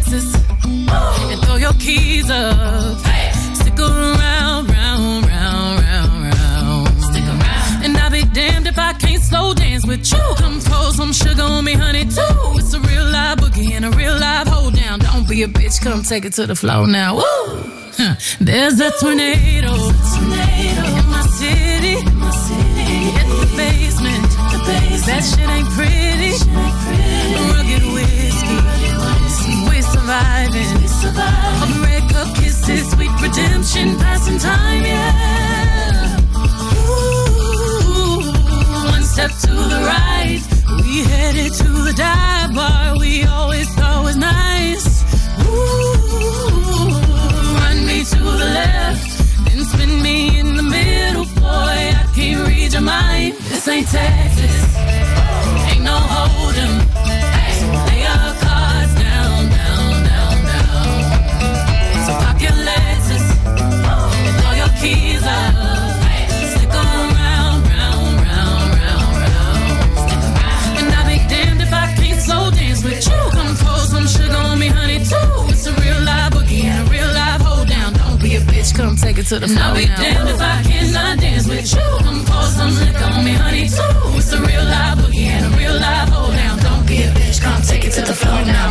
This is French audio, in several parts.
Lexus and throw your keys up. Stick around, round, round, round, round. Stick around. And I'll be damned if I can't slow dance with you. Come pour some sugar on me, honey, too. It's a real live boogie and a real live hold down. Don't be a bitch, come take it to the floor now. Woo! There's a tornado in my city. In the basement. That shit ain't pretty. Rugged whiskey. We surviving. A breakup kisses, sweet redemption, passing time, yeah. Ooh, one step to the right. We headed to the dive bar we always thought was nice. Ooh, run me to the left, then spin me in the middle, boy. I can't read your mind. This ain't Texas, ain't no hold'em. Lay your cards down, down, down, down. So pop your Lexus and throw your keys up. Stick around, round, round, round, round. And I'll be damned if I can't slow dance with you. Come pour some sugar on me, honey, too. It's a real live boogie and a real live hold down. Don't be a bitch, come take it to the floor. I'll be damned if I cannot dance with you. Come pour some liquor on me, honey, too. It's a real live boogie and a real live hold down. Don't be a bitch, come take it to the floor now.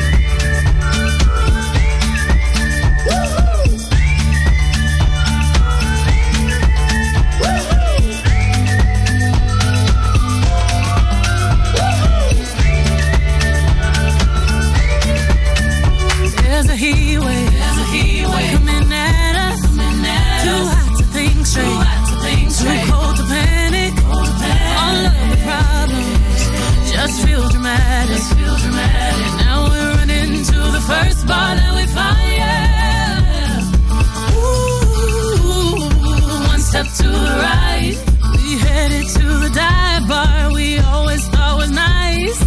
There's a heat wave coming at us. Too hot to think straight, too cold to panic. All of the problems just feel dramatic. Now we're running to the first bar that we find, yeah. Ooh, one step to the right. We headed to the dive bar we always thought was nice.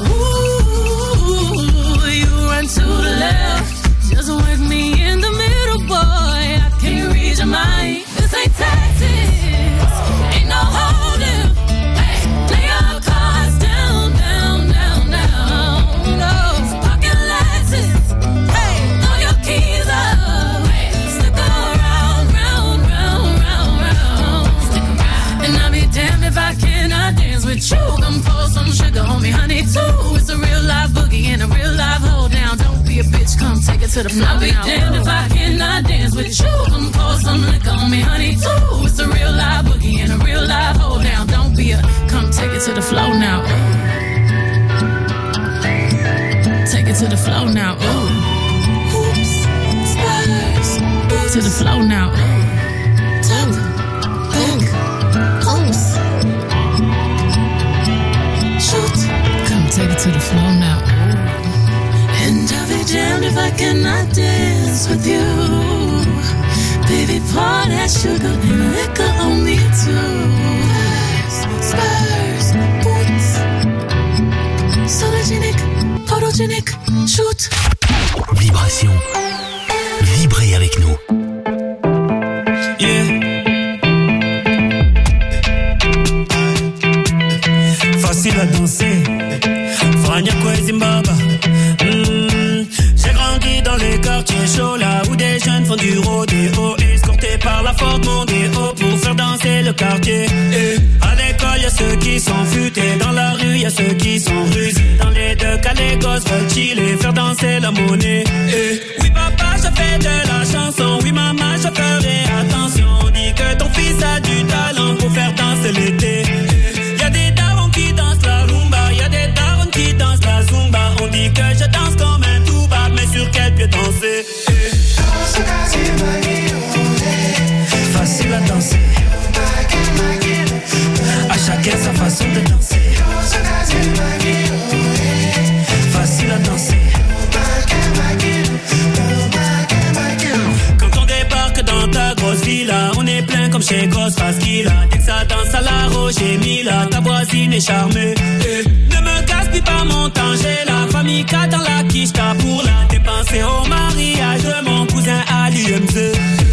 Ooh, you run to the left, just work me in the middle, boy. I can't read your mind. This ain't Texas, ain't no hold'em. Lay your cards down, down, down, down. No, pocket Lexus, throw your keys up. Stick around, round, round, round, round. And I'll be damned if I cannot dance with you. Come pour some sugar on me, honey, too. It's a real live boogie and a real live hold down. Don't be a bitch, come take it to the floor. I'll be damned if I cannot dance with you. Come pour some liquor on me, honey, too. It's a real live boogie and a real live hold down. Don't be a, come take it to the floor now. Take it to the floor now. Ooh. Oops, spurs, to the floor now. Top, back, close. Shoot, come take it to the floor now. And I'll be damned if I cannot dance with you. Baby, pour that sugar and liquor on me too. Spurs, boots, sologenic, photogenic, shoot. Vibration. Vibrez avec nous. Yeah. Facile à danser. Frania Zimbabwe. J'ai grandi dans les quartiers chauds, là où des jeunes font du rodéo, escortés par la Ford Mondeo pour faire danser le quartier. Et à l'école, y'a ceux qui sont futés, dans la rue, y'a ceux qui sont rusés. Dans les deux cas, les gosses veulent chiller, faire danser la monnaie. Et oui, papa, je fais de la chanson. Oui, maman, je ferai attention. On dit que ton fils a du talent pour faire danser l'été. Y'a des darons qui dansent la rumba, y'a des darons qui dansent la zumba. On dit que je danse comme un toubab, mais sur quel pied danser? Facile à danser, à chacun sa façon de danser. Facile à danser. Quand on débarque dans ta grosse villa, on est plein comme chez Grosse Fasquilla. Dès que ça danse à la Roger Mila, ta voisine est charmée. Ne me gaspille pas mon temps, j'ai la famille qui attend la quicheta pour la dépenser au mariage de mon cousin à l'UMZ.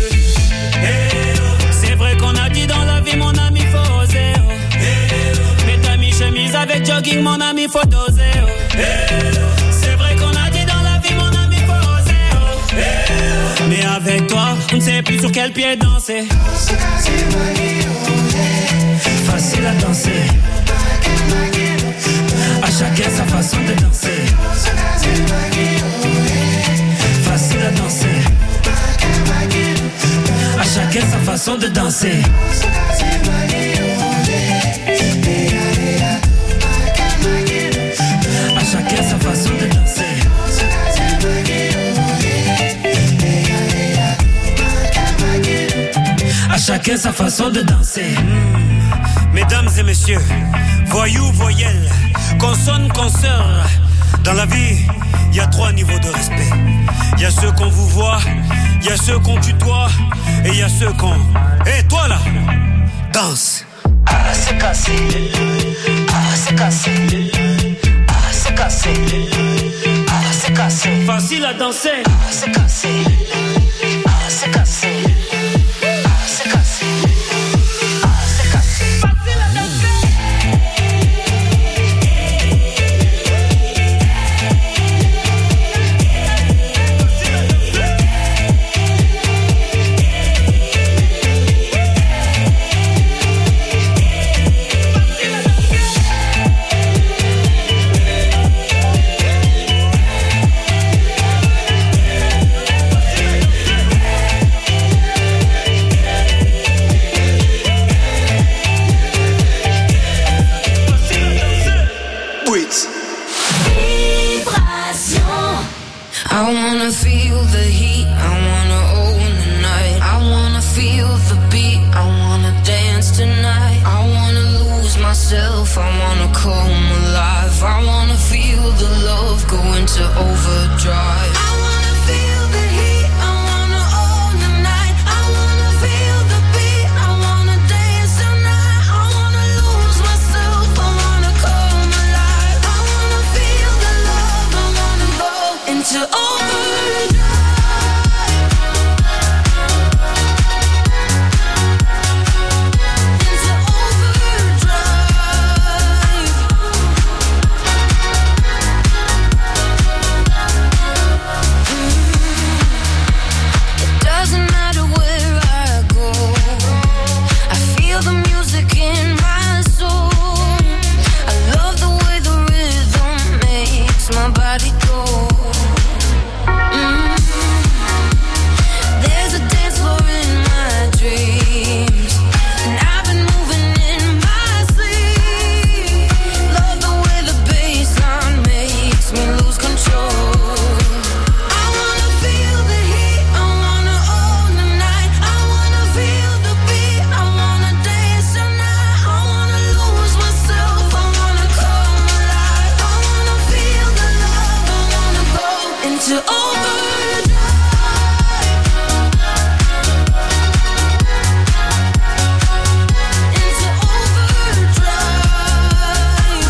C'est vrai qu'on a dit dans la vie, mon ami, faut oser. Mets ta mi-chemise avec jogging, mon ami, faut doser. C'est vrai qu'on a dit dans la vie, mon ami. on ne sait plus sur quel pied danser. Facile à danser, à chacun sa façon de danser. Facile à danser, à chacun sa façon de danser. À chacun sa façon de danser. À chacun sa façon de danser. Mesdames et messieurs, voyous, voyelles, consonnes, consoeurs. Dans la vie, il y a 3 niveaux de respect. Il y a ceux qu'on vous voit, il y a ceux qu'on tutoie, et il y a ceux qu'on... Hé, toi là, danse. Ah, c'est cassé. Ah, c'est cassé. Ah, c'est cassé. Ah, c'est cassé. Facile à danser. Ah, c'est cassé. Ah, c'est cassé. I wanna feel the heat, I wanna own the night. I wanna feel the beat, I wanna dance tonight. I wanna lose myself, I wanna come alive. I wanna feel the love go into overdrive. I wanna feel the heat, I wanna own the night. I wanna feel the beat, I wanna dance tonight. I wanna lose myself, I wanna come alive. I wanna feel the love, I wanna go into overdrive. My body go. There's a dance floor in my dreams, and I've been moving in my sleep. Love the way the bassline makes me lose control. I wanna feel the heat, I wanna own the night. I wanna feel the beat, I wanna dance tonight. I wanna lose myself, I wanna come alive. I wanna feel the love, I wanna go into overdrive. Into overdrive.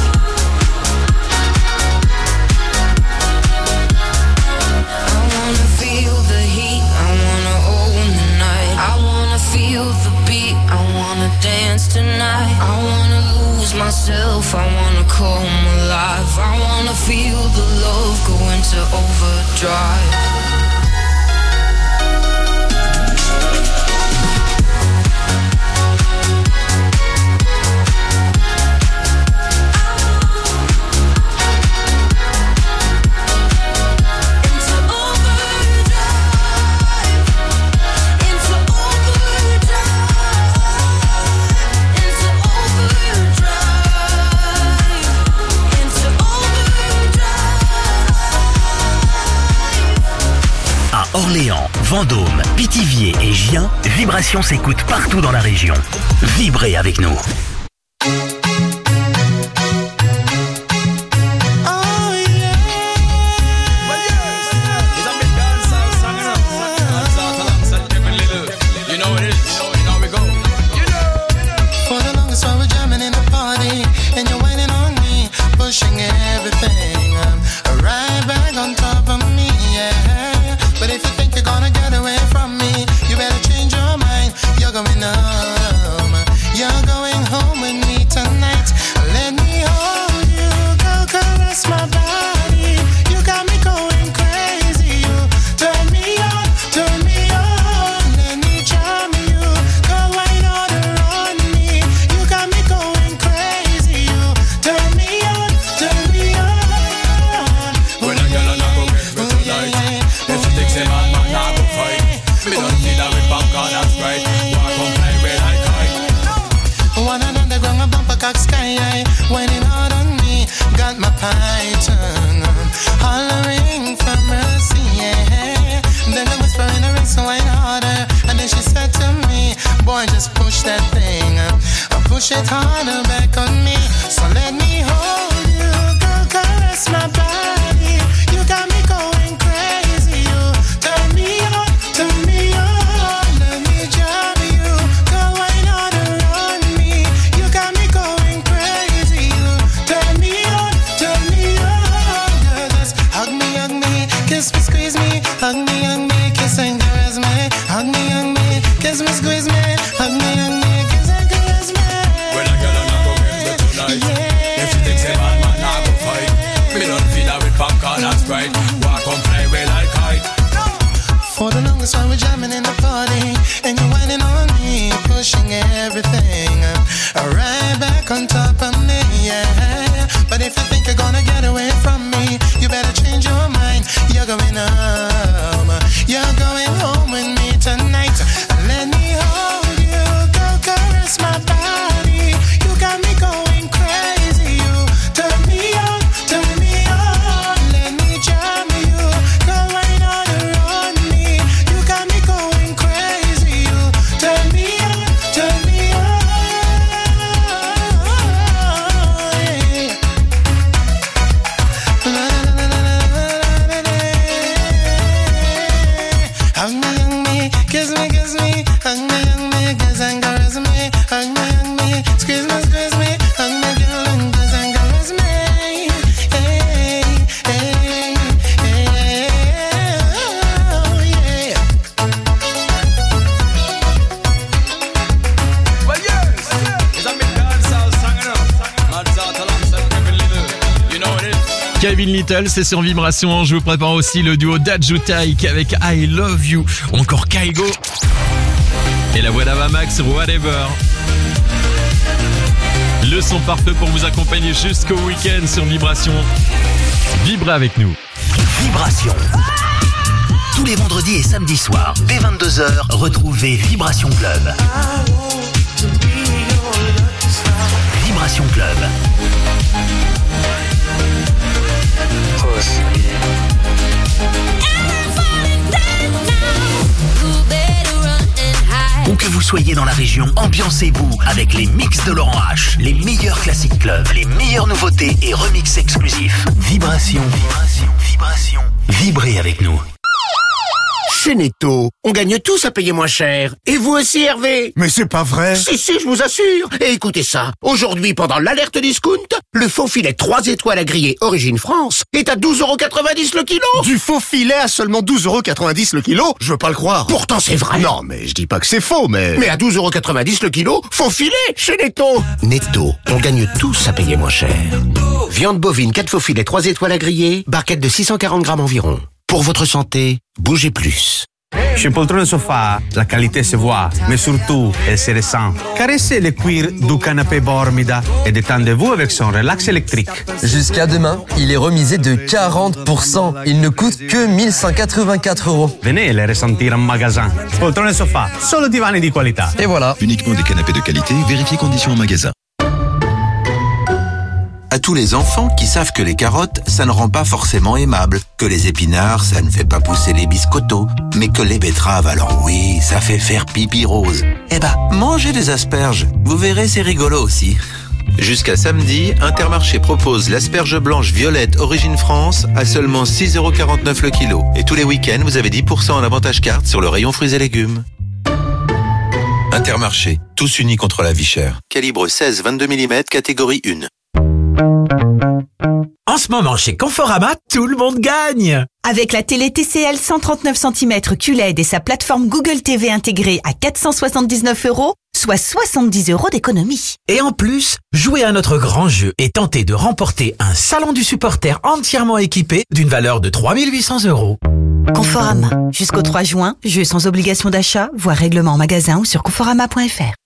I wanna feel the heat, I wanna own the night. I wanna feel the beat, I wanna dance tonight. I wanna lose myself, I wanna come alive. I wanna feel the love go into overdrive. Into overdrive. Into overdrive. Into overdrive. Into overdrive. À Orléans, Vendôme, Pithiviers et Gien, Vibration s'écoute partout dans la région. Vibrez avec nous. For the longest while we're jamming in the party, and you're whining on me, pushing everything right back on top of me, yeah. But if you think you're gonna get away from me, you better change your mind. You're going home python, hollering for mercy, yeah. Then the whisper in her ear, so I harder. And then she said to me, boy, just push that thing, push it harder back on me. So let me hold you, girl, caress my body. You got me going crazy, you turn me on, turn me on. Let me jam you, girl, wine harder on me. You got me going crazy, you turn me on, turn me on. Girl, just hug me, kiss me, squeeze me, hug me, kiss and caress me. Hug me, kiss me, squeeze me, hug me, kiss and caress me. When a girl and I go get me tonight, yeah. If she thinks a bad man, I go fight. Me don't feel her with popcorn and Sprite. Walk on play way like kite. For the longest while we're jamming in the party, and you're whining on me, pushing everything right back on top of me, yeah. But if you think you're gonna get away from me, you better change your mind. You're going home, you're going home with me tonight. Let me hold you, girl, caress my body. You got me going crazy, you turn me on, turn me on. Let me jam you, girl, right on me. You got me going crazy, you turn me on, turn me on. Yeah. Hug me, kiss me, hug me, kiss and caress me. Hug me, squeeze me, hug me, girl, and kiss and caress me. Hey, hey, hey, oh, yeah. Well, yes, it's a big dancehall song enough. Mozart alongside Kevin Little. You know what it is. Kevin Little, c'est sur Vibration. Je vous prépare aussi le duo Daju Taik avec I Love You. Encore Kaigo. Et la voix d'Avamax, Whatever. Le son parfait pour vous accompagner jusqu'au week-end sur Vibration. Vibrez avec nous. Vibration. Tous les vendredis et samedis soirs, dès 22h, retrouvez Vibration Club. Vibration Club. Où que vous soyez dans la région, ambiancez-vous avec les mix de Laurent H, les meilleurs classiques clubs, les meilleures nouveautés et remix exclusifs. Vibration, vibration, vibration. Vibrez avec nous. Chez Netto, on gagne tous à payer moins cher. Et vous aussi, Hervé? Mais c'est pas vrai. Si, je vous assure. Et écoutez ça. Aujourd'hui, pendant l'alerte discount, le faux filet 3 étoiles à griller Origine France est à 12,90€ le kilo. Du faux filet à seulement 12,90€ le kilo? Je veux pas le croire. Pourtant, c'est vrai. Non, mais je dis pas que c'est faux, mais... Mais à 12,90€ le kilo, faux filet chez Netto. Netto, on gagne tous à payer moins cher. Viande bovine 4 faux filets 3 étoiles à griller, barquette de 640 grammes environ. Pour votre santé, bougez plus. Chez Poltrone Sofa, la qualité se voit, mais surtout, elle se ressent. Caressez le cuir du canapé Bormida et détendez-vous avec son relax électrique. Jusqu'à demain, il est remisé de 40%. Il ne coûte que 1184 €. Venez le ressentir en magasin. Poltrone Sofa, solo divani di qualità. Et voilà. Uniquement des canapés de qualité, vérifiez conditions en magasin. À tous les enfants qui savent que les carottes, ça ne rend pas forcément aimable, que les épinards, ça ne fait pas pousser les biscottos, mais que les betteraves, alors oui, ça fait faire pipi rose. Eh ben, mangez des asperges, vous verrez, c'est rigolo aussi. Jusqu'à samedi, Intermarché propose l'asperge blanche violette Origine France à seulement 6,49€ le kilo. Et tous les week-ends, vous avez 10% en avantage carte sur le rayon fruits et légumes. Intermarché, tous unis contre la vie chère. Calibre 16-22 mm, catégorie 1. En ce moment, chez Conforama, tout le monde gagne! Avec la télé TCL 139 cm QLED et sa plateforme Google TV intégrée à 479 €, soit 70 € d'économie. Et en plus, jouez à notre grand jeu et tentez de remporter un salon du supporter entièrement équipé d'une valeur de 3 800 €. Conforama. Jusqu'au 3 juin, jeu sans obligation d'achat, voire règlement en magasin ou sur conforama.fr.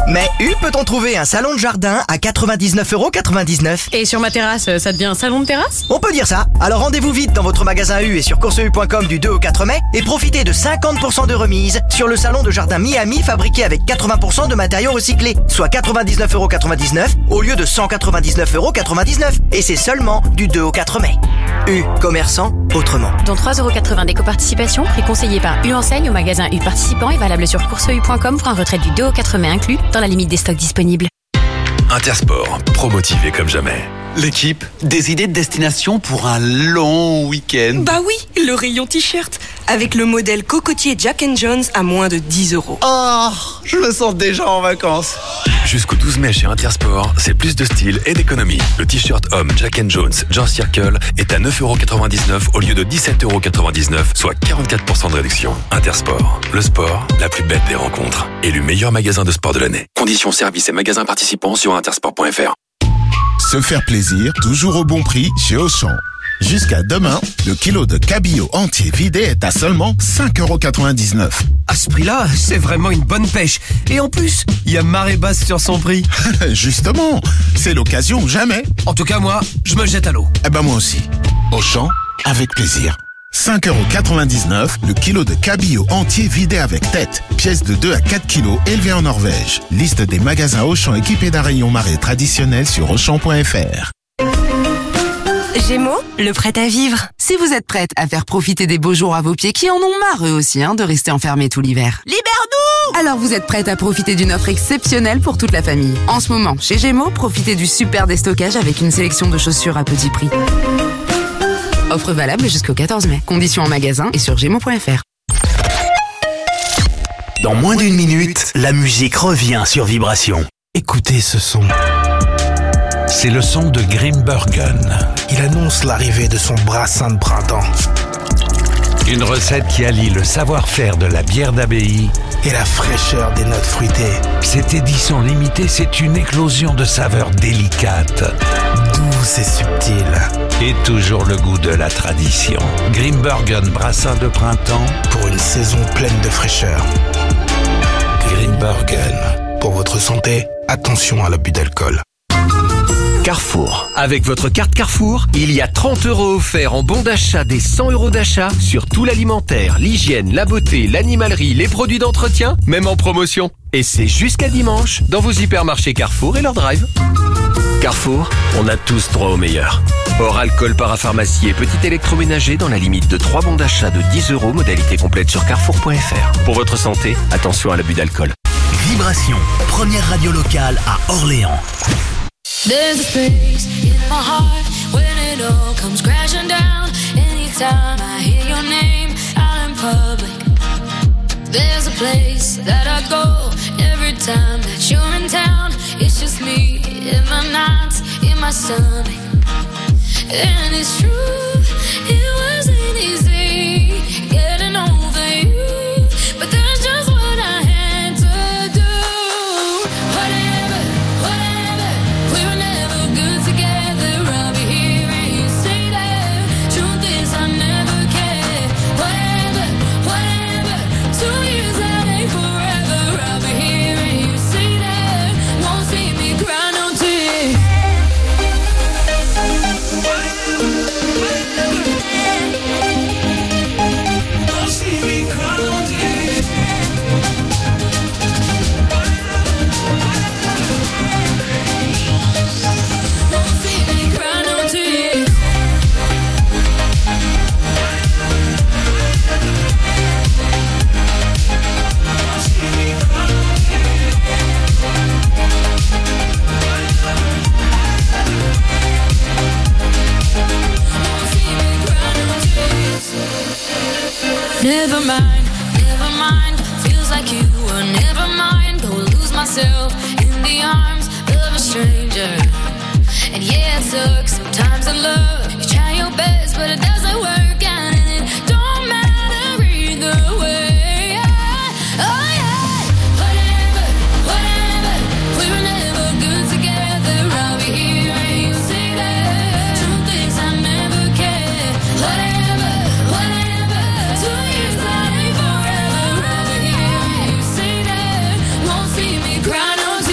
Mais U peut-on trouver un salon de jardin à 99,99 €? Et sur ma terrasse, ça devient un salon de terrasse? On peut dire ça. Alors rendez-vous vite dans votre magasin U et sur courseu.com du 2 au 4 mai et profitez de 50% de remise sur le salon de jardin Miami fabriqué avec 80% de matériaux recyclés, soit 99,99 € au lieu de 199,99 €. Et c'est seulement du 2 au 4 mai. U, commerçant autrement. Dont 3,80 € d'éco-participation, prix conseillé par U Enseigne au magasin U participant et valable sur courseu.com pour un retrait du 2 au 4 mai inclus dans la limite des stocks disponibles. Intersport, pro-motivé comme jamais. L'équipe, des idées de destination pour un long week-end. Bah oui, le rayon t-shirt, avec le modèle cocotier Jack & Jones à moins de 10 €. Oh, je me sens déjà en vacances. Jusqu'au 12 mai chez Intersport, c'est plus de style et d'économie. Le t-shirt homme Jack & Jones Jean Circle est à 9,99 € au lieu de 17,99 €, soit 44% de réduction. Intersport, le sport, la plus belle des rencontres. Élu meilleur magasin de sport de l'année. Conditions, services et magasins participants sur intersport.fr. Se faire plaisir, toujours au bon prix chez Auchan. Jusqu'à demain, le kilo de cabillaud entier vidé est à seulement 5,99 €. À ce prix-là, c'est vraiment une bonne pêche. Et en plus, il y a marée basse sur son prix. Justement, c'est l'occasion ou jamais. En tout cas, moi, je me jette à l'eau. Eh ben moi aussi. Auchan, avec plaisir. 5,99 € le kilo de cabillaud entier vidé avec tête. Pièce de 2 à 4 kilos élevée en Norvège. Liste des magasins Auchan équipés d'un rayon marée traditionnel sur Auchan.fr. Gémeaux, le prêt à vivre. Si vous êtes prête à faire profiter des beaux jours à vos pieds qui en ont marre eux aussi de rester enfermés tout l'hiver. Libère-nous! Alors vous êtes prête à profiter d'une offre exceptionnelle pour toute la famille. En ce moment, chez Gémeaux, profitez du super déstockage avec une sélection de chaussures à petit prix. Offre valable jusqu'au 14 mai. Conditions en magasin et sur Gémeaux.fr. Dans moins d'une minute, la musique revient sur Vibration. Écoutez ce son. C'est le son de Grimbergen. Il annonce l'arrivée de son brassin de printemps. Une recette qui allie le savoir-faire de la bière d'abbaye et la fraîcheur des notes fruitées. Cette édition limitée, c'est une éclosion de saveurs délicates, douces et subtiles. Et toujours le goût de la tradition. Grimbergen brassin de printemps pour une saison pleine de fraîcheur. Grimbergen. Pour votre santé, attention à l'abus d'alcool. Carrefour. Avec votre carte Carrefour, il y a 30 € offerts en bon d'achat des 100 € d'achat sur tout l'alimentaire, l'hygiène, la beauté, l'animalerie, les produits d'entretien, même en promotion. Et c'est jusqu'à dimanche dans vos hypermarchés Carrefour et leur drive. Carrefour, on a tous droit au meilleur. Hors alcool, parapharmacie et petit électroménager dans la limite de 3 bons d'achat de 10 €, modalité complète sur carrefour.fr. Pour votre santé, attention à l'abus d'alcool. Vibration, première radio locale à Orléans. There's a space in my heart when it all comes crashing down. Anytime I hear your name out in public. There's a place that I go every time that you're in town. It's just me in my nights, in my stomach. And it's true, it wasn't easy getting over you, but that's just what I had to do. Whatever, we were never good together. I'll be here and you say that. Truth is I never cared. Whatever, 2 years out ain't forever. I'll be here and you say that. Won't see me cry no tears. Never mind, feels like you were never mind. Go lose myself in the arms of a stranger. And yeah, it sucks sometimes in love. You try your best, but it doesn't work out, and it don't matter either way. Oh yeah, whatever, we were never good together. I'll be here and you say that. Truth is I never cared. Whatever, 2 years out ain't forever. I'll be here and you say that. Won't see me cry no tears.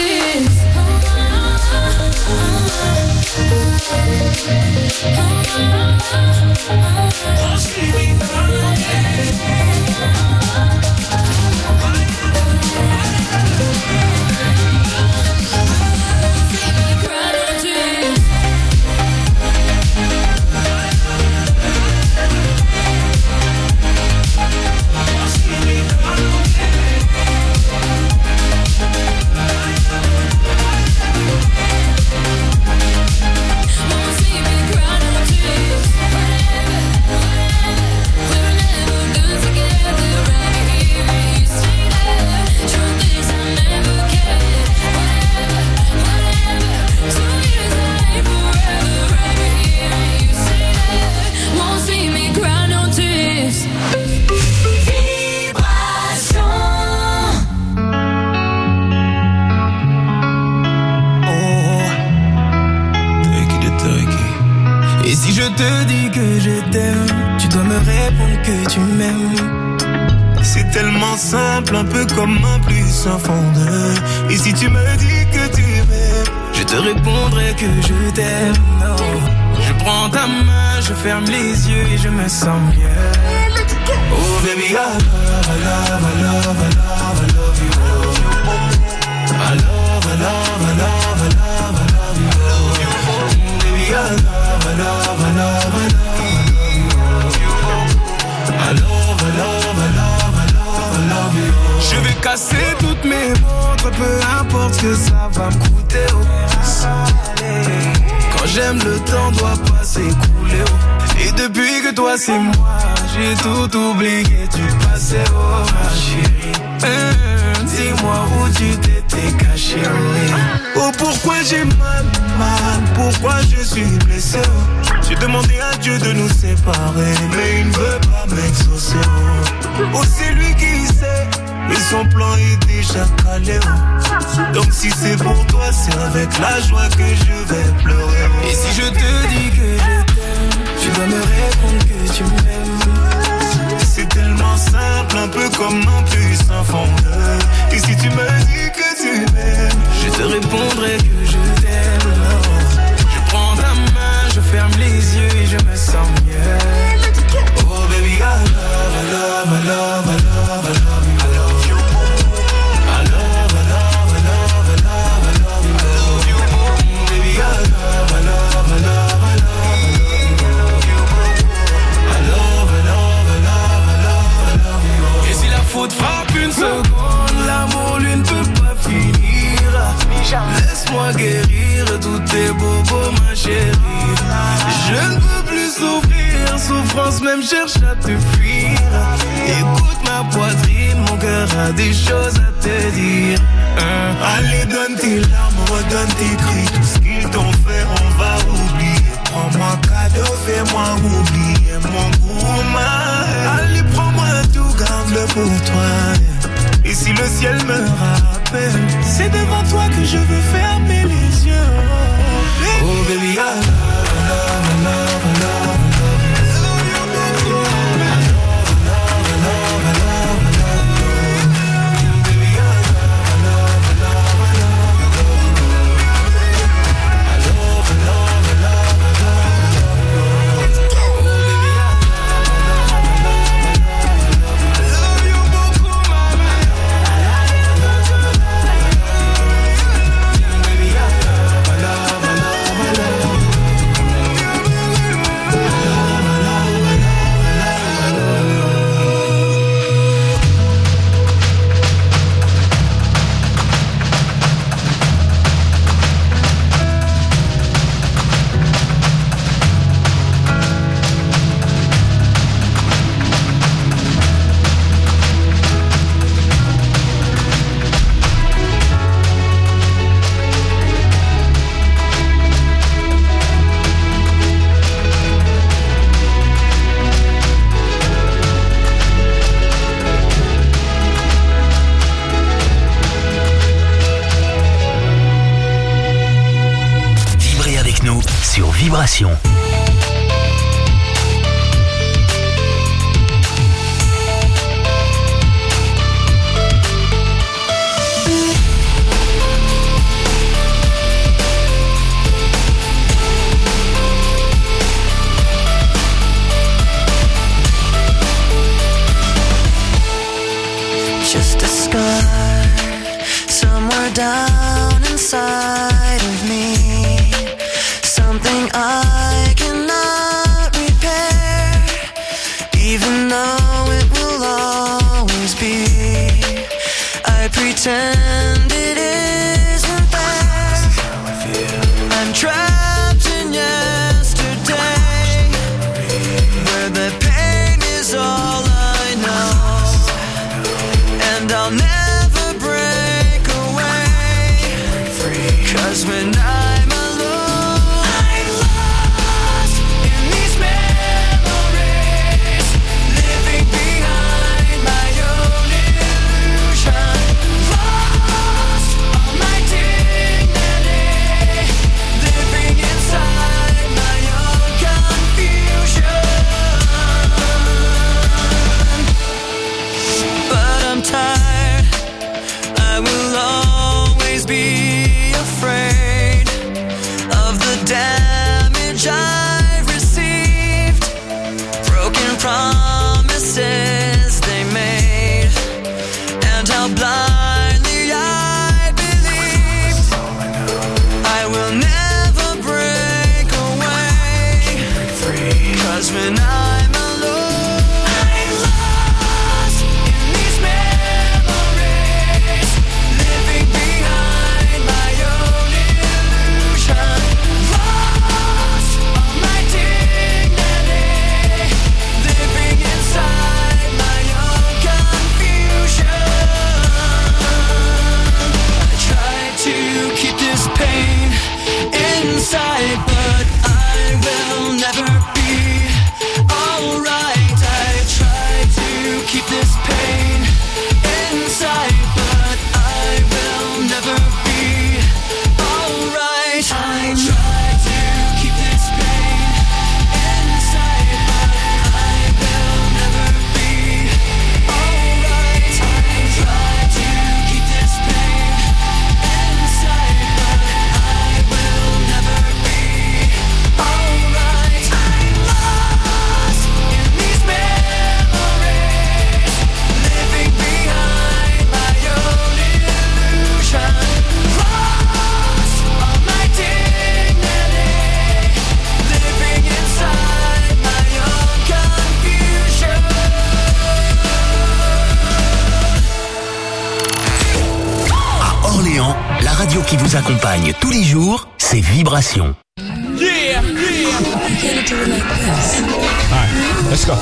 te dis que je t'aime, tu dois me répondre que tu m'aimes. C'est tellement simple, un peu comme un plus un fondeur. Et si tu me dis que tu m'aimes, je te répondrai que je t'aime. Non. Je prends ta main, je ferme les yeux et je me sens bien. Oh baby, I love you. I love you. Baby, I love you. Je vais casser toutes mes montres, peu importe ce que ça va me coûter. Quand j'aime, le temps doit pas s'écouler. Et depuis que toi c'est moi, j'ai tout oublié du passé, oh ma chérie. Dis-moi où tu t'étais caché, oh pourquoi j'ai mal, pourquoi je suis blessé, oh. J'ai demandé à Dieu de nous séparer, mais il ne veut pas m'exaucer, oh c'est lui qui sait, et son plan est déjà calé, oh. Donc si c'est pour toi, c'est avec la joie que je vais pleurer, oh. Et si je te dis que je t'aime, tu dois me répondre que tu m'aimes. C'est tellement simple, un peu comme un puissant fondeur. Et si tu me dis que tu m'aimes, je te répondrai que je t'aime. Je prends ta main, je ferme les yeux et je me sens mieux. Oh baby, I love you. Faut te frappe une seconde, l'amour lui ne peut pas finir. Laisse-moi guérir tous tes bobos, ma chérie. Je ne peux plus souffrir, souffrance même cherche à te fuir. Écoute ma poitrine, mon cœur a des choses à te dire. Allez, donne tes larmes, redonne tes cris. Tout ce qu'ils t'ont fait, on va oublier. Prends-moi cadeau, fais-moi oublier mon gourmand. Allez, prends-moi tout, garde-le pour toi. Et si le ciel me rappelle, c'est devant toi que je veux fermer les yeux. Oh baby, I love Vibration. 'Cause when I'm alone, I'm lost in these memories, living behind my own illusion, lost all my dignity, living inside my own confusion. I try to keep this pain inside, but I will never be alright. I try to keep this pain inside, but I will never be alright. I try to keep this pain inside, but I will never be alright. I try to keep this pain inside, but I will never be alright. I'm lost in these memories, living behind my own illusion, lost all my dignity, living inside my own confusion. À Orléans, la radio qui vous accompagne tous les jours, c'est Vibration. Yeah, yeah. Alright, let's go.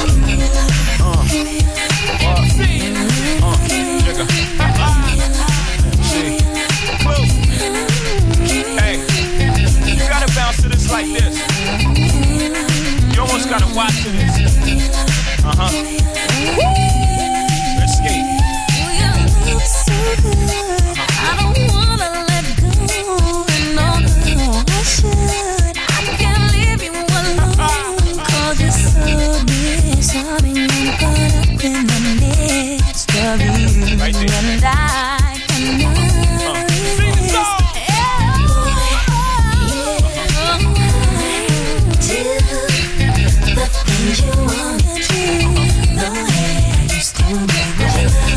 Hey, you gotta bounce to this like this. You almost gotta watch to this. Let's skate. I don't wanna let go, no, I should. I can't leave you alone, 'cause you're so disturbing and caught up in the midst of you, Right there. and I cannot resist. Do the things you wanna do, the way I used to make you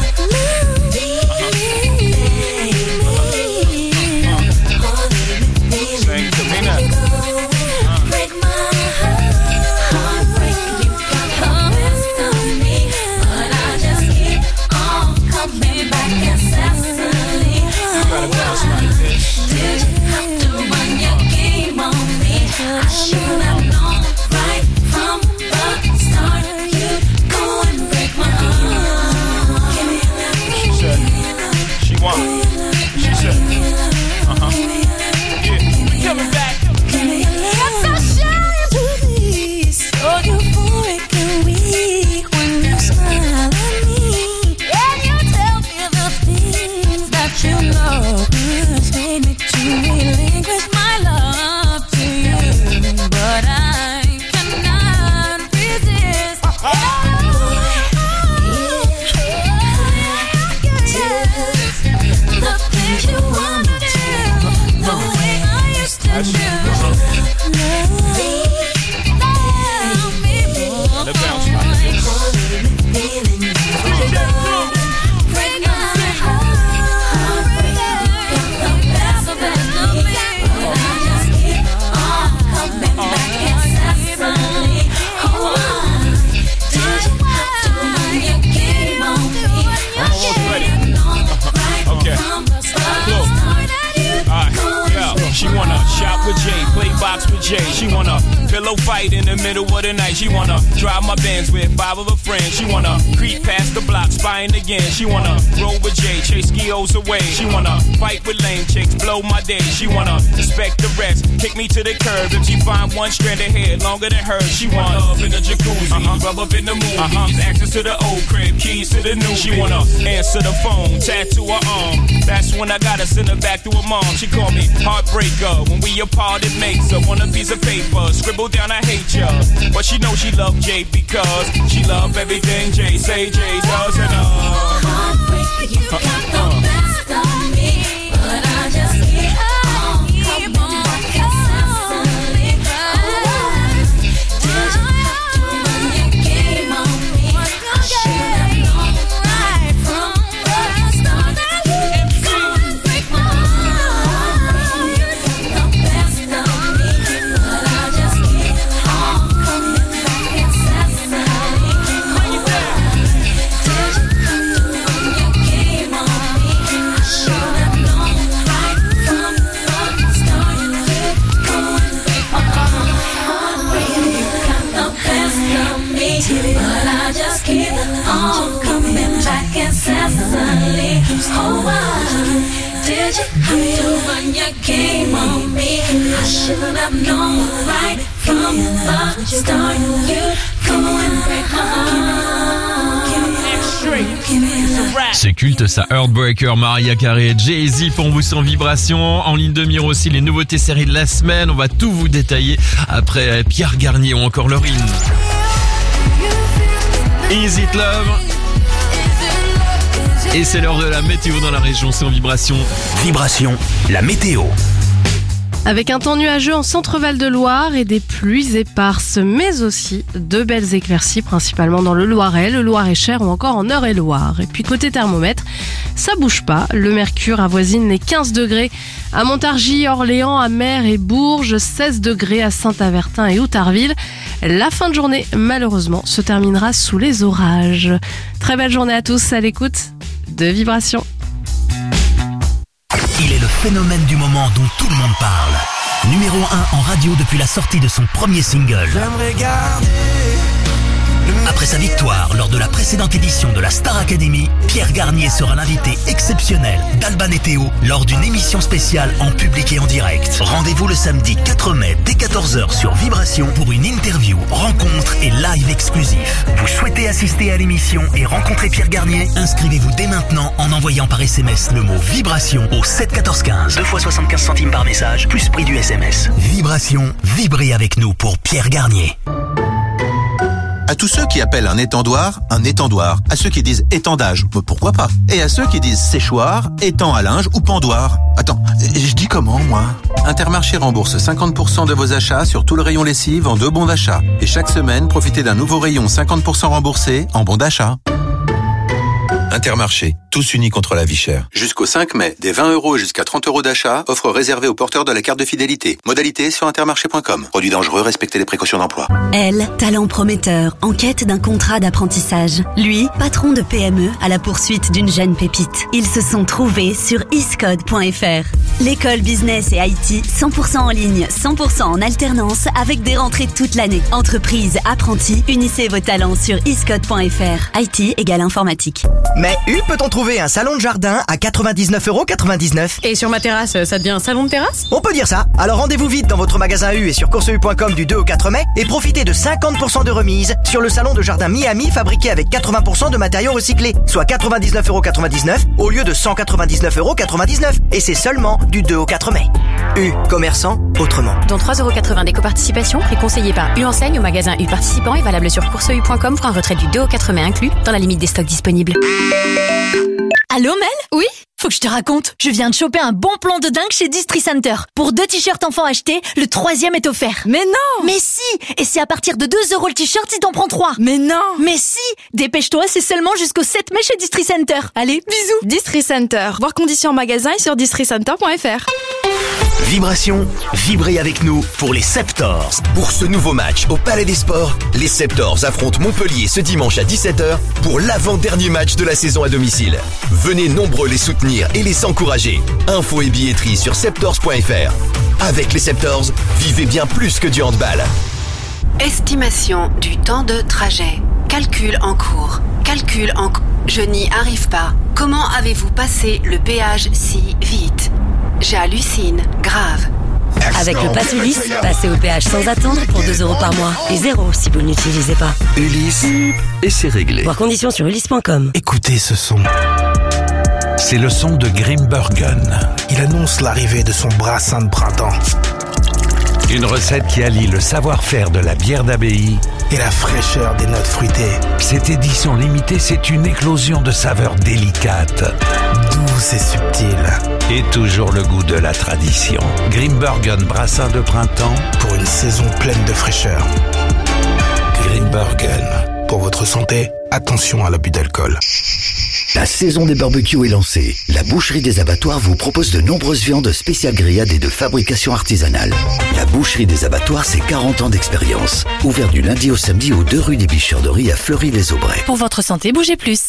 Sing to me now. break my heart, break you from the best of me, but I just keep on coming back incessantly. You gotta bounce like this. Did you have to run your game on me? I should have known right from the start you'd go and break my heart. She said, she won. She said, yeah, we coming back. It's so shame to be so euphoric and weak when you smile at me, and you tell me the things that you know persuade me to relinquish my love to you, but I cannot resist. The things you wanna do, the way I used to do. Let bounce like this. Break my heart, break the best of me, but I just keep on coming back incessantly. Did you have to run your game on me? I should have known right Okay. from the start. Look. Alright, yeah. She wanna shop with Jay, play box with Jay. She wanna pillow fight in the middle of the night. She wanna drive my Benz with 5 of her friends. She wanna creep past the block, spying again. She wanna roll with Jay, chase skios away. She wanna fight with lame chicks, blow my day. She wanna respect the rest, kick me to the curb. If she find one strand of hair longer than hers, she wanna up in the jacuzzi, rub up in the movies, access to the old crib, keys to the new. She wanna answer the phone, tattoo her arm. That's when I gotta send her back to her mom. She called me heartbreaker. When we apart, it makes her want a piece of paper. Scribble down, I hate ya. But she knows she love Jay because she love everything Jay say Jay does. And Heartbreaker, you got the best of me, but I just keep on coming back incessantly. Did you have to run your game on me? I should have known right from the start that you'd go and break my heart. You got the best of me, but I just keep on coming but I just keep on coming back incessantly. Oh, why did you have to run your game on me? I should have known right from the start. You go and break my heart. C'est culte ça, Heartbreaker, Mariah Carey, Jay-Z pour vous sans vibration. En ligne de mire aussi les nouveautés séries de la semaine. On va tout vous détailler après Pierre Garnier ou encore Laurine. Is It Love? Et c'est l'heure de la météo dans la région, c'est en vibration. Vibration, la météo. Avec un temps nuageux en centre-val de Loire et des pluies éparses, mais aussi de belles éclaircies, principalement dans le Loiret, le Loir-et-Cher ou encore en Eure-et-Loire. Et puis côté thermomètre, ça bouge pas. Le mercure avoisine les 15 degrés à Montargis, Orléans, Amer et Bourges, 16 degrés à Saint-Avertin et Outarville. La fin de journée, malheureusement, se terminera sous les orages. Très belle journée à tous à l'écoute de Vibration. Il est le phénomène du moment dont tout le monde parle. Numéro 1 en radio depuis la sortie de son premier single. Après sa victoire lors de la précédente édition de la Star Academy, Pierre Garnier sera l'invité exceptionnel d'Alban et Théo lors d'une émission spéciale en public et en direct. Rendez-vous le samedi 4 mai dès 14h sur Vibration pour une interview, rencontre et live exclusif. Vous souhaitez assister à l'émission et rencontrer Pierre Garnier? Inscrivez-vous dès maintenant en envoyant par SMS le mot Vibration au 7 14 15. 2 fois 75 centimes par message, plus prix du SMS. Vibration, vibrez avec nous pour Pierre Garnier. À tous ceux qui appellent un étendoir. À ceux qui disent étendage, pourquoi pas? Et à ceux qui disent séchoir, étang à linge ou pendoir. Attends, je dis comment, moi? Intermarché rembourse 50% de vos achats sur tout le rayon lessive en 2 bons d'achat. Et chaque semaine, profitez d'un nouveau rayon 50% remboursé en bons d'achat. Intermarché, tous unis contre la vie chère. Jusqu'au 5 mai, des 20 € jusqu'à 30 € d'achat, offre réservée aux porteurs de la carte de fidélité. Modalité sur intermarché.com. Produit dangereux, respectez les précautions d'emploi. Elle, talent prometteur, en quête d'un contrat d'apprentissage. Lui, patron de PME à la poursuite d'une jeune pépite. Ils se sont trouvés sur iscode.fr. L'école business et IT 100% en ligne, 100% en alternance avec des rentrées toute l'année. Entreprise, apprentis, unissez vos talents sur iscode.fr. IT égale informatique. Mais peut-on trouver un salon de jardin à 99,99 €? Et sur ma terrasse, ça devient un salon de terrasse? On peut dire ça. Alors rendez-vous vite dans votre magasin U et sur courseu.com du 2 au 4 mai et profitez de 50% de remise sur le salon de jardin Miami fabriqué avec 80% de matériaux recyclés, soit 99,99 € au lieu de 199,99 €. Et c'est seulement du 2 au 4 mai. U, commerçant autrement. Dont 3,80 € d'éco-participation, prix conseillé par U-Enseigne au magasin U participant et valable sur courseu.com pour un retrait du 2 au 4 mai inclus dans la limite des stocks disponibles. Allô Mel? Oui? Faut que je te raconte. Je viens de choper un bon plan de dingue chez Distri Center. Pour 2 t-shirts enfants achetés, le 3e est offert. Mais non! Mais si! Et c'est à partir de 2 € le t-shirt si t'en prends 3. Mais non! Mais si! Dépêche-toi, c'est seulement jusqu'au 7 mai chez Distri Center. Allez, bisous! Distri Center. Voir conditions en magasin et sur districenter.fr. Vibration, vibrez avec nous pour les Septors. Pour ce nouveau match au Palais des Sports, les Septors affrontent Montpellier ce dimanche à 17h pour l'avant-dernier match de la saison à domicile. Venez nombreux les soutenir et les encourager. Infos et billetterie sur septors.fr. Avec les Septors, vivez bien plus que du handball. Estimation du temps de trajet. Calcul en cours. Je n'y arrive pas. Comment avez-vous passé le péage si vite? J'hallucine, grave. Avec le pass Ulysse, passez au péage sans attendre pour 2 € par mois. Et 0 si vous ne l'utilisez pas. Ulysse, et c'est réglé. Voir conditions sur ulysse.com. Écoutez ce son. C'est le son de Grimbergen. Il annonce l'arrivée de son brassin de printemps. Une recette qui allie le savoir-faire de la bière d'abbaye et la fraîcheur des notes fruitées. Cette édition limitée, c'est une éclosion de saveurs délicates, douces et subtiles. Et toujours le goût de la tradition. Grimbergen brassin de printemps pour une saison pleine de fraîcheur. Grimbergen. Pour votre santé, attention à l'abus d'alcool. La saison des barbecues est lancée. La Boucherie des Abattoirs vous propose de nombreuses viandes spéciales grillades et de fabrication artisanale. La Boucherie des Abattoirs, c'est 40 ans d'expérience. Ouvert du lundi au samedi aux 2 rue des Bicheurs-de-Rie à Fleury-les-Aubrais. Pour votre santé, bougez plus.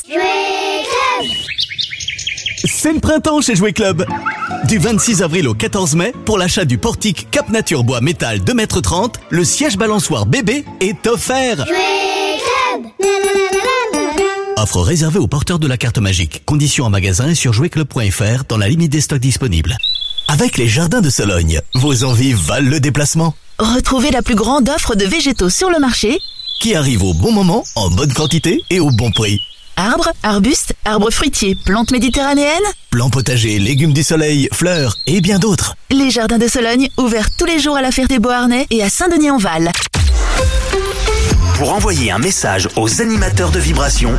C'est le printemps chez Jouet Club. Du 26 avril au 14 mai, pour l'achat du portique Cap Nature Bois Métal 2,30 m, le siège balançoire bébé est offert. Offre réservée aux porteurs de la carte magique. Conditions en magasin et sur jouetclub.fr dans la limite des stocks disponibles. Avec les Jardins de Sologne, vos envies valent le déplacement. Retrouvez la plus grande offre de végétaux sur le marché, qui arrive au bon moment, en bonne quantité et au bon prix. Arbres, arbustes, arbres fruitiers, plantes méditerranéennes, plants potagers, légumes du soleil, fleurs et bien d'autres. Les Jardins de Sologne, ouverts tous les jours à la Ferté-Beauharnais et à Saint-Denis-en-Val. Pour envoyer un message aux animateurs de Vibration,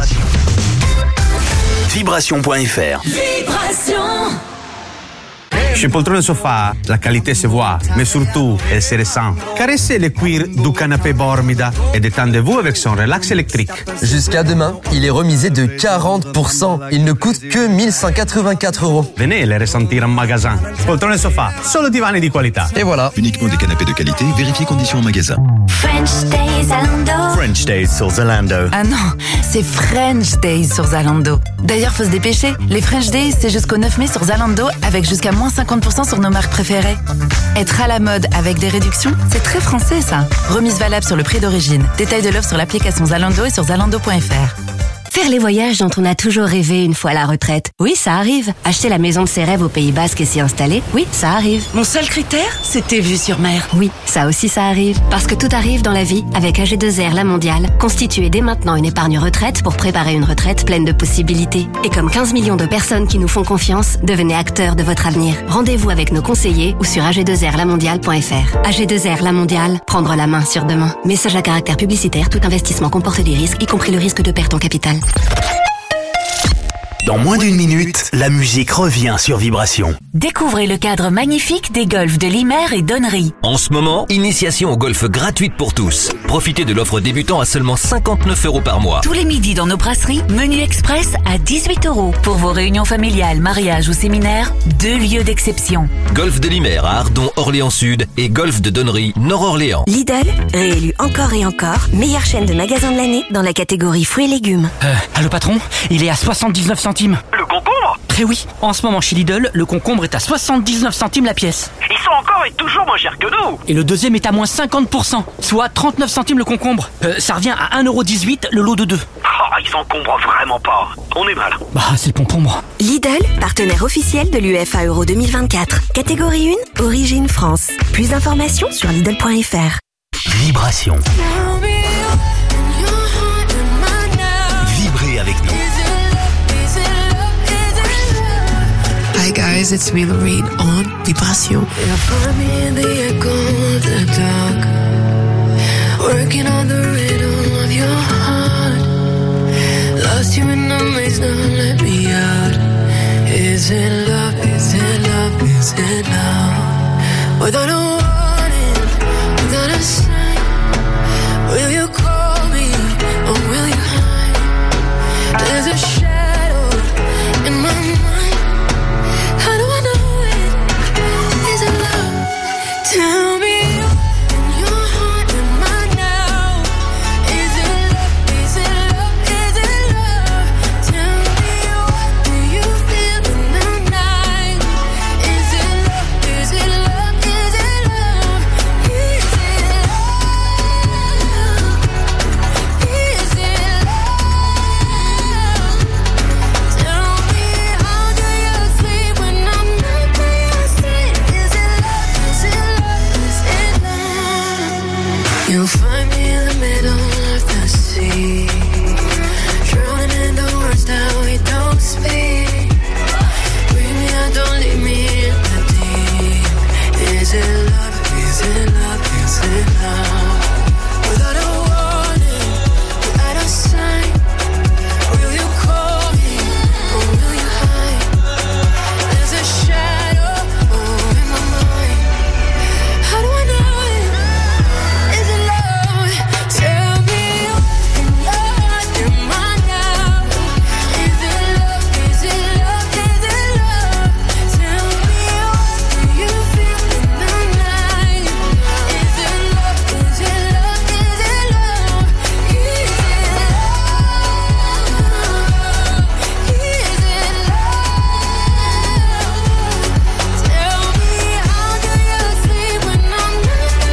vibration.fr. Vibration. Chez Poltrone Sofa, la qualité se voit, mais surtout, elle se ressent. Caressez le cuir du canapé Bormida et détendez-vous avec son relax électrique. Jusqu'à demain, il est remisé de 40%. Il ne coûte que 1184 €. Venez le ressentir en magasin. Poltrone Sofa, solo divani di qualità. Et voilà. Uniquement des canapés de qualité, vérifiez conditions en magasin. French Days Zalando. French Days sur Zalando. Ah non, c'est French Days sur Zalando. D'ailleurs, faut se dépêcher. Les French Days, c'est jusqu'au 9 mai sur Zalando avec jusqu'à moins 50% sur nos marques préférées. Être à la mode avec des réductions, c'est très français ça. Remise valable sur le prix d'origine. Détail de l'offre sur l'application Zalando et sur zalando.fr. Faire les voyages dont on a toujours rêvé une fois à la retraite. Oui, ça arrive. Acheter la maison de ses rêves au Pays Basque et s'y installer. Oui, ça arrive. Mon seul critère, c'était vue sur mer. Oui, ça aussi ça arrive. Parce que tout arrive dans la vie avec AG2R La Mondiale. Constituez dès maintenant une épargne retraite pour préparer une retraite pleine de possibilités. Et comme 15 millions de personnes qui nous font confiance, devenez acteurs de votre avenir. Rendez-vous avec nos conseillers ou sur ag2rlamondiale.fr. AG2R La Mondiale, prendre la main sur demain. Message à caractère publicitaire, tout investissement comporte des risques, y compris le risque de perte en capital. Dans moins d'une minute, la musique revient sur Vibration. Découvrez le cadre magnifique des golfs de Limer et Donnery. En ce moment, initiation au golf gratuite pour tous. Profitez de l'offre débutant à seulement 59 € par mois. Tous les midis dans nos brasseries, menu express à 18 €. Pour vos réunions familiales, mariages ou séminaires, 2 lieux d'exception. Golf de Limer à Ardon, Orléans Sud et Golf de Donnery, Nord-Orléans. Lidl, réélu encore et encore, meilleure chaîne de magasins de l'année dans la catégorie fruits et légumes. Allô patron, il est à 79 centimes. Le concombre ? Eh oui, en ce moment chez Lidl, le concombre est à 79 centimes la pièce. Ils sont encore et toujours moins chers que nous. Et le deuxième est à moins 50%, soit 39 centimes le concombre. Ça revient à 1,18 € le lot de 2. Oh, ils s'encombrent vraiment pas. On est mal. Bah, c'est le concombre. Lidl, partenaire officiel de l'UEFA Euro 2024. Catégorie 1, origine France. Plus d'informations sur Lidl.fr. Vibration. Vibrez avec nous. Hi guys, it's Mila Reed on Vibration. Working on the rhythm of your heart. Lost you in the maze, now let me out. Is it love, is it love, is it love? Without a warning, without a sign. Will you call me or will you hide? There's a shadow in my mind. How do I know it? Is it love? Tell me. You'll find me in the middle of the sea, drowning in the words that we don't speak. Bring me out, don't leave me in the deep. Is it love, is it love, is it love? Without a warning, without a sign. Will you call me or will you hide? There's a shadow in my mind. How do I know?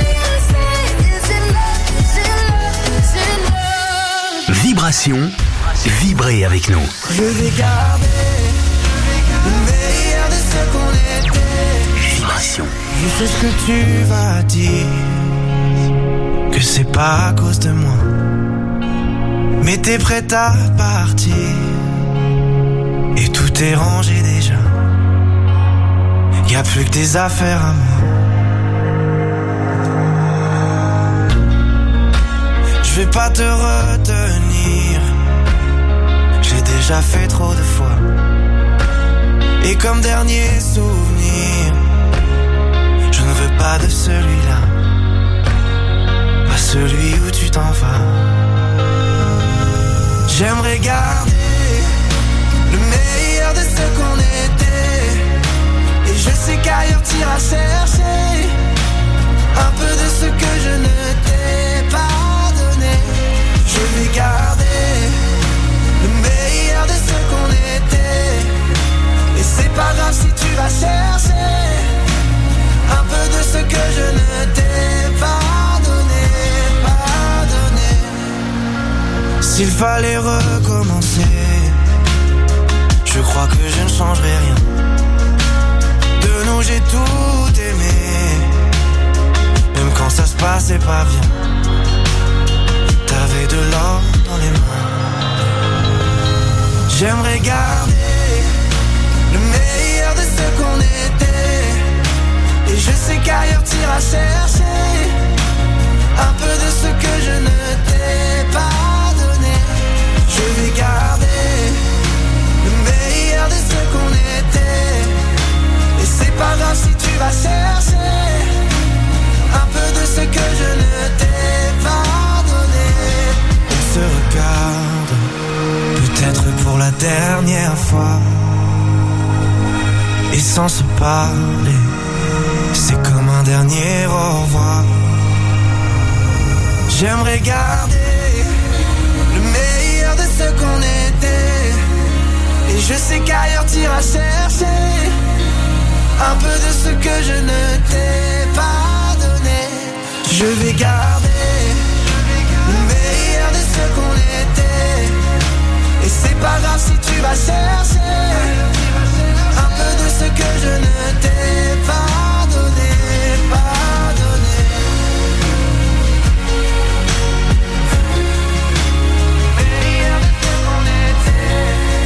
Vibration, Vibrez avec nous. Je vais garder le meilleur de ce qu'on était. Vibration. Je sais ce que tu vas dire, que c'est pas à cause de moi, mais t'es prête à partir et tout est rangé déjà. Y'a plus que tes affaires à moi. Je vais pas te retenir, j'ai déjà fait trop de fois. Et comme dernier souvenir, je ne veux pas de celui-là, pas celui où tu t'en vas. J'aimerais garder le meilleur de ce qu'on était, et je sais qu'ailleurs t'iras chercher un peu de ce que je ne t'ai pas donné. Je vais garder le meilleur de ce qu'on était, et c'est pas grave si tu vas chercher un peu de ce que je ne t'ai pas donné, pas donné. S'il fallait recommencer, je crois que je ne changerai rien. De nous j'ai tout aimé, même quand ça se passait pas bien. T'avais de l'or dans les mains. J'aimerais garder le meilleur de ce qu'on était, et je sais qu'ailleurs t'iras chercher un peu de ce que je ne t'ai pas donné. Je vais garder le meilleur de ce qu'on était, et c'est pas grave si tu vas chercher un peu de ce que je ne t'ai pas donné. On se regarde, peut-être pour la dernière fois, et sans se parler, c'est comme un dernier au revoir. J'aimerais garder le meilleur de ce qu'on était, et je sais qu'ailleurs t'iras chercher un peu de ce que je ne t'ai pas donné. Je vais garder le meilleur de ce qu'on était, et c'est pas grave si tu vas chercher un peu de ce que je ne t'ai pas donné, pas donné. Meilleur de ce qu'on était,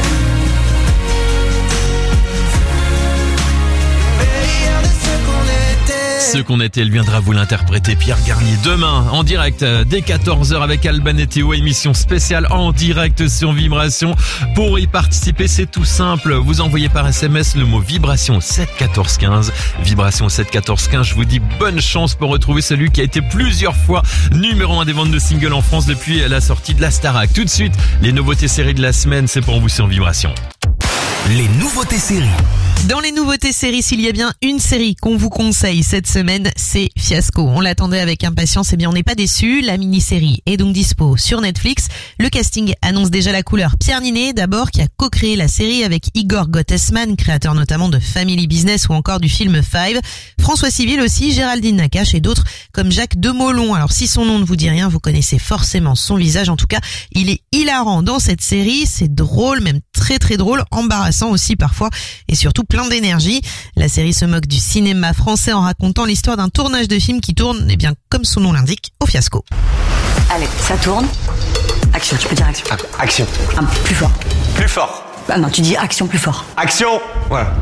meilleur de ce qu'on était. Ce qu'on était, elle viendra vous l'interpréter Pierre Garnier demain en direct dès 14h avec Alban et Théo, émission spéciale en direct sur Vibration. Pour y participer, c'est tout simple, vous envoyez par SMS le mot Vibration 7 14 15, Vibration 7 14 15. Je vous dis bonne chance pour retrouver celui qui a été plusieurs fois numéro 1 des ventes de singles en France depuis la sortie de la Starac. Tout de suite, les nouveautés séries de la semaine, c'est pour vous sur Vibration. Les nouveautés séries. Dans les nouveautés séries, s'il y a bien une série qu'on vous conseille cette semaine, c'est Fiasco. On l'attendait avec impatience, et bien on n'est pas déçus. La mini-série est donc dispo sur Netflix. Le casting annonce déjà la couleur. Pierre Ninet, d'abord, qui a co-créé la série avec Igor Gottesman, créateur notamment de Family Business ou encore du film Five. François Civil aussi, Géraldine Nakache et d'autres comme Jacques Demolon. Alors si son nom ne vous dit rien, vous connaissez forcément son visage. En tout cas, il est hilarant dans cette série. C'est drôle, même très très drôle, embarrassant aussi parfois, et surtout plein d'énergie. La série se moque du cinéma français en racontant l'histoire d'un tournage de film qui tourne, eh bien, comme son nom l'indique, au fiasco. Allez, ça tourne. Action, tu peux dire action. Action. Plus fort. Plus fort. Ah non, tu dis action plus fort. Action. Voilà.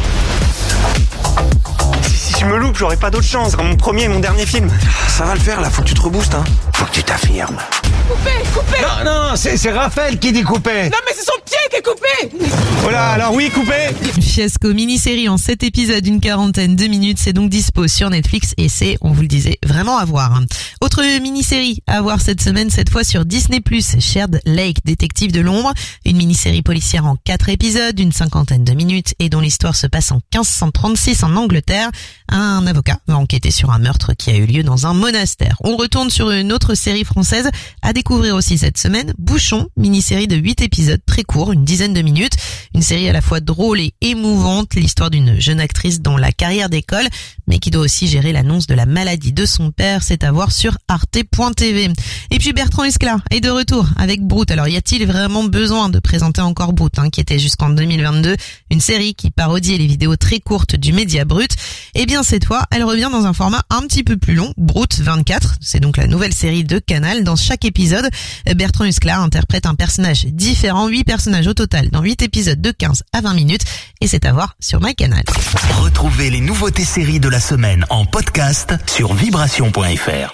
Si je me loupe, j'aurai pas d'autre chance. C'est mon premier et mon dernier film. Ça va le faire là, faut que tu te reboostes, hein. Faut que tu t'affirmes. Coupé. Non, c'est Raphaël qui dit coupé. Non mais c'est son pied qui est coupé. Voilà, alors oui, coupé. Fiasco, mini-série en 7 épisodes d'une quarantaine de minutes, c'est donc dispo sur Netflix et c'est, on vous le disait, vraiment à voir. Autre mini-série à voir cette semaine, cette fois sur Disney+, Shared Lake, détective de l'ombre, une mini-série policière en 4 épisodes d'une cinquantaine de minutes et dont l'histoire se passe en 1536 en Angleterre. Un avocat va enquêter sur un meurtre qui a eu lieu dans un monastère. On retourne sur une autre série française à découvrir aussi cette semaine, Bouchon, mini-série de 8 épisodes très courts, une dizaine dizaine de minutes. Une série à la fois drôle et émouvante, l'histoire d'une jeune actrice dans la carrière d'école, mais qui doit aussi gérer l'annonce de la maladie de son père. C'est à voir sur arte.tv. Et puis Bertrand Huskla est de retour avec Brut. Alors y a-t-il vraiment besoin de présenter encore Brut, qui était jusqu'en 2022 une série qui parodiait les vidéos très courtes du média Brut? Eh bien cette fois, elle revient dans un format un petit peu plus long, Brut 24. C'est donc la nouvelle série de Canal. Dans chaque épisode, Bertrand Huskla interprète un personnage différent, 8 personnages au total dans 8 épisodes de 15 à 20 minutes, et c'est à voir sur MyCanal. Retrouvez les nouveautés séries de la semaine en podcast sur vibration.fr.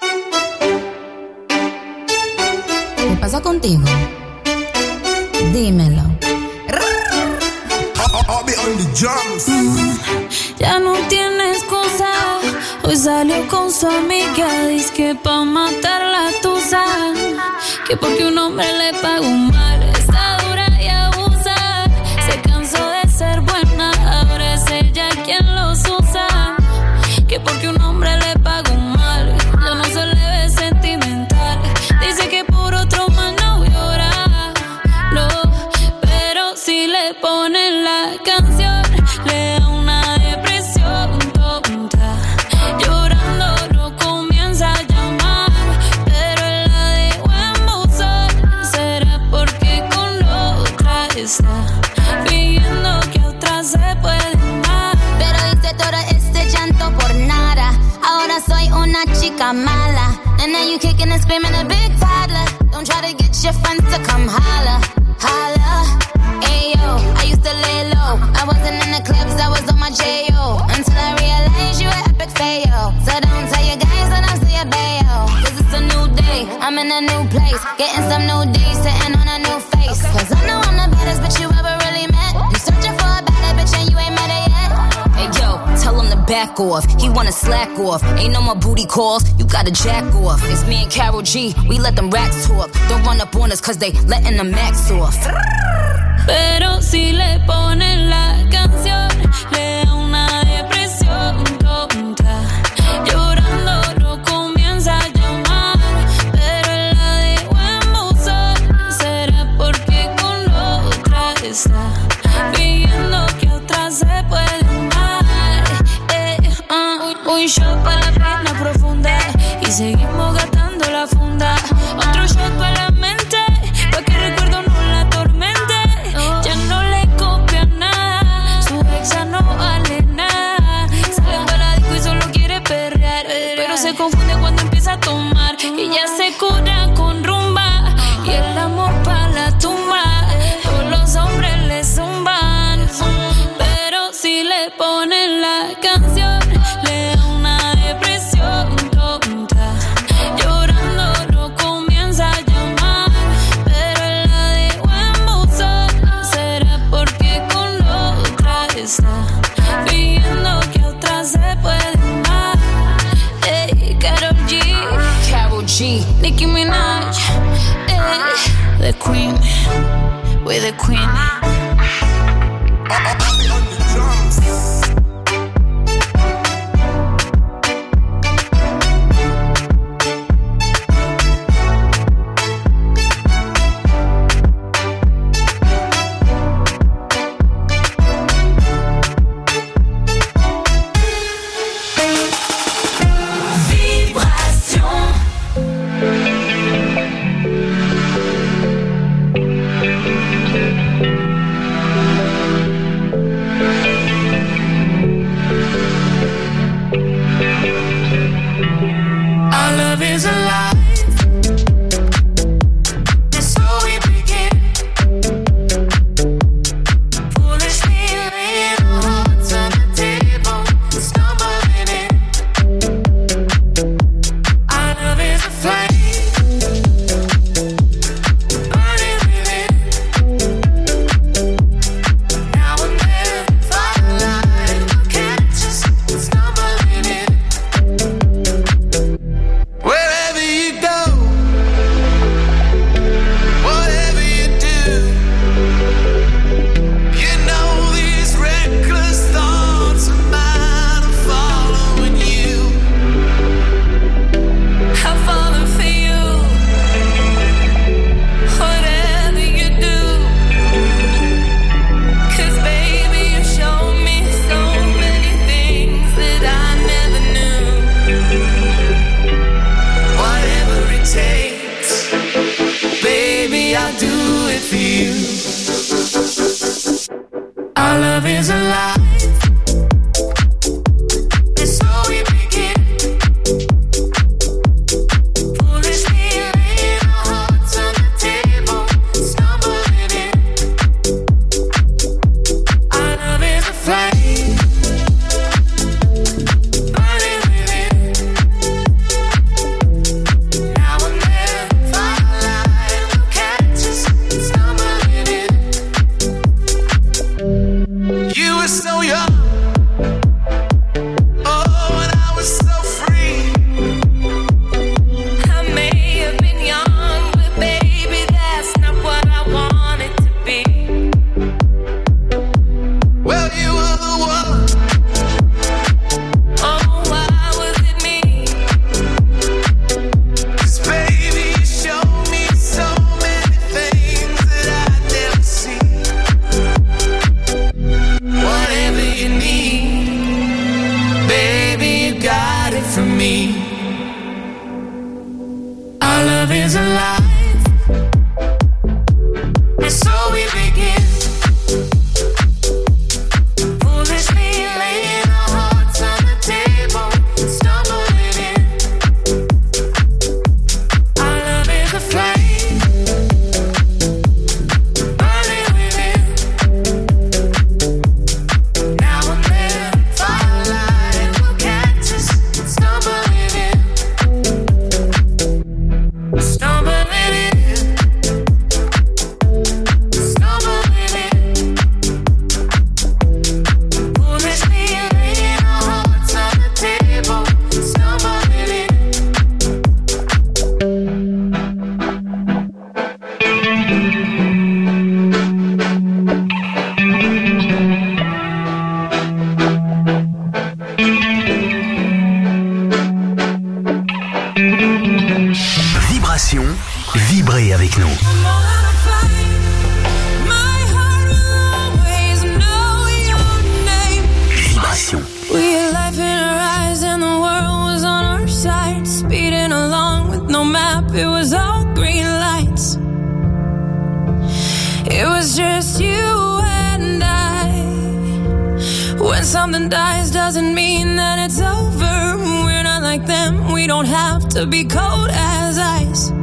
¿Qué pasa contigo? Dímelo. Ya no tiene excusa. Hoy salió con su amiga, dice que pa' matar la tusa, que porque un hombre le pagó mal, está dura y abusa. Se cansó de ser buena, ahora es ella quien los usa, que porque un hombre le pagó mal, ya no se le ve sentimental. Dice que por otro mal no llora, no, pero si le ponen la canción, le da una depresión tonta. Llorando no comienza a llamar, pero él la dejó en buzón. Será porque con otra está fingiendo que otra se puede amar. Pero hice todo este llanto por nada. Ahora soy una chica mala. And now you kicking and screaming a big toddler. Don't try to get your friends to come holla, holla. Ayo, I used to lay low. I wasn't in the clubs, I was on my J.O. Until I realized you were epic fail. So don't tell your guys that I'm still your bayo. Cause it's a new day, I'm in a new place. Getting some new D's, sitting on a new face. Cause I know I'm the baddest bitch you ever really met. You searching for a better bitch and you ain't met her yet. Hey yo, tell him to back off. He wanna slack off. Ain't no more booty calls. You gotta jack off. It's me and Karol G. We let them racks talk. Don't run up on us cause they letting the max off. Pero si le ponen la canción, le da una depresión tonta. Llorando no comienza a llamar, pero él la dejó en buzón. Será porque con otra está fingiendo que otra se puede amar. Un shot para la pena profunda y seguimos gastando la funda. Otro shot para la mente, pa' que recuerdo no la atormente. Ya no le copia nada, su ex ya no vale nada. Sale para la disco y solo quiere perrear, pero se confunde cuando empieza a tomar. Y ya se cura con rumba y el amor pa' la tumba. Todos los hombres le zumban, pero si le ponen la canción, le da una depresión tonta. Llorando no comienza a llamar, pero él la dejó en buzón. Será porque con otra está fingiendo que otra se puede amar. Ey, Karol G, Nicki Minaj, the queen, we're the queen. feel. Our love is alive. And so we begin. Foolishly laying our hearts on the table, stumbling in. Our love is a flame, burning within. Now and then, firelight will catch us, stumbling in. You were so young, oh, and I was so free. I may have been young, but baby, that's not what I wanted to be. Well, you were the one. Oh, why was it me? 'Cause baby, you showed me so many things that I'd never seen. Whatever you need, baby, you got it from me. Our love is alive, and so we begin. Foolishly laying our hearts on the table, stumbling in. Our love is a flame, burning within. Now and then, firelight will catch us, stumbling in. Stumbling in. Stumbling in. Foolishly laying our hearts on the table, stumbling in. Vibration, vibrez avec nous. Vibration. We had life in our eyes and the world was on our side. Speeding along with no map, it was all green lights. It was just you and I. When something dies doesn't mean that it's over. We're not like them, we don't have to be cold as ice.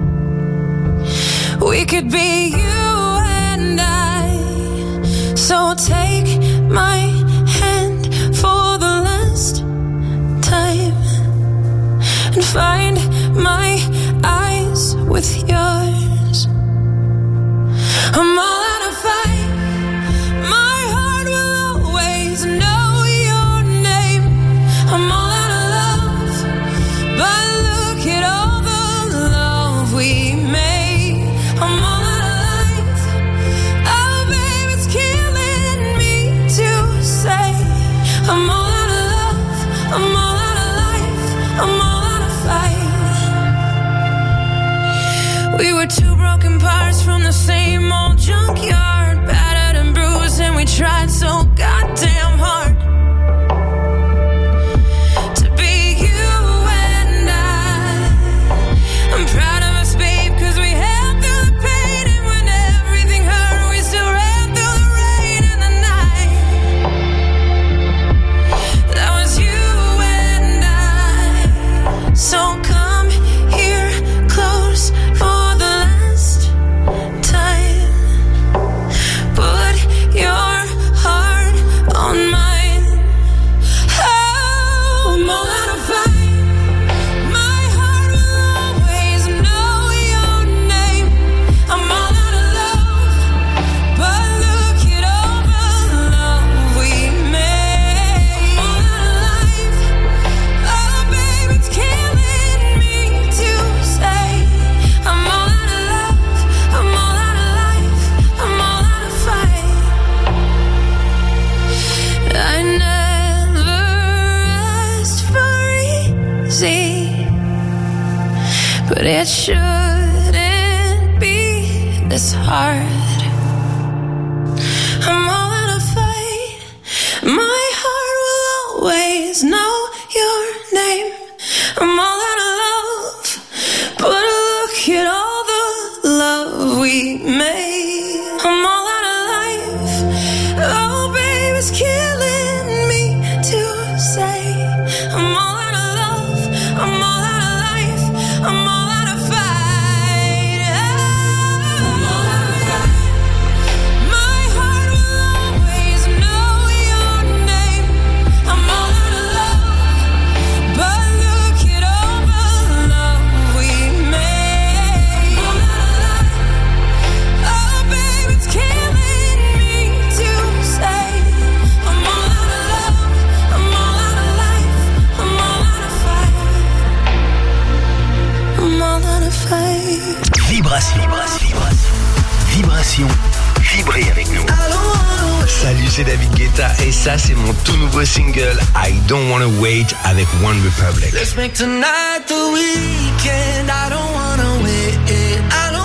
We could be you and I. So take my hand for the last time and find my eyes with yours. I'm all out of fight. My heart will always know your name. I'm all out of love, but look at all the love we made. I'm all out of life. Oh, babe, it's killing me to say. I'm all out of love. I'm all out of life. I'm all out of fight. We were two broken parts from the same old junkyard, battered and bruised, and we tried so goddamn hard to be you and I. I'm proud of us, babe, 'cause we held through the pain, and when everything hurt, we still ran through the rain and the night. That was you and I. So come here close for the last time. Put your heart on mine. Oh, I'm all out of fight. My heart will always know your name. I'm all out of love, but look at all the love we made. I'm all out of life. Oh, babe, it's killing me to say. I'm all out of love. I'm all out of life. I'm all out of fight. I never asked for easy, but it shouldn't be this hard. I'm all out of fight. My heart will always know your name. I'm all out of love, but look at all the love we made. Vibration. Vibration. Vibrez avec nous. Salut, c'est David Guetta et ça c'est mon tout nouveau single I Don't Wanna Wait avec One Republic. Let's make tonight the weekend. I don't wanna wait. I don't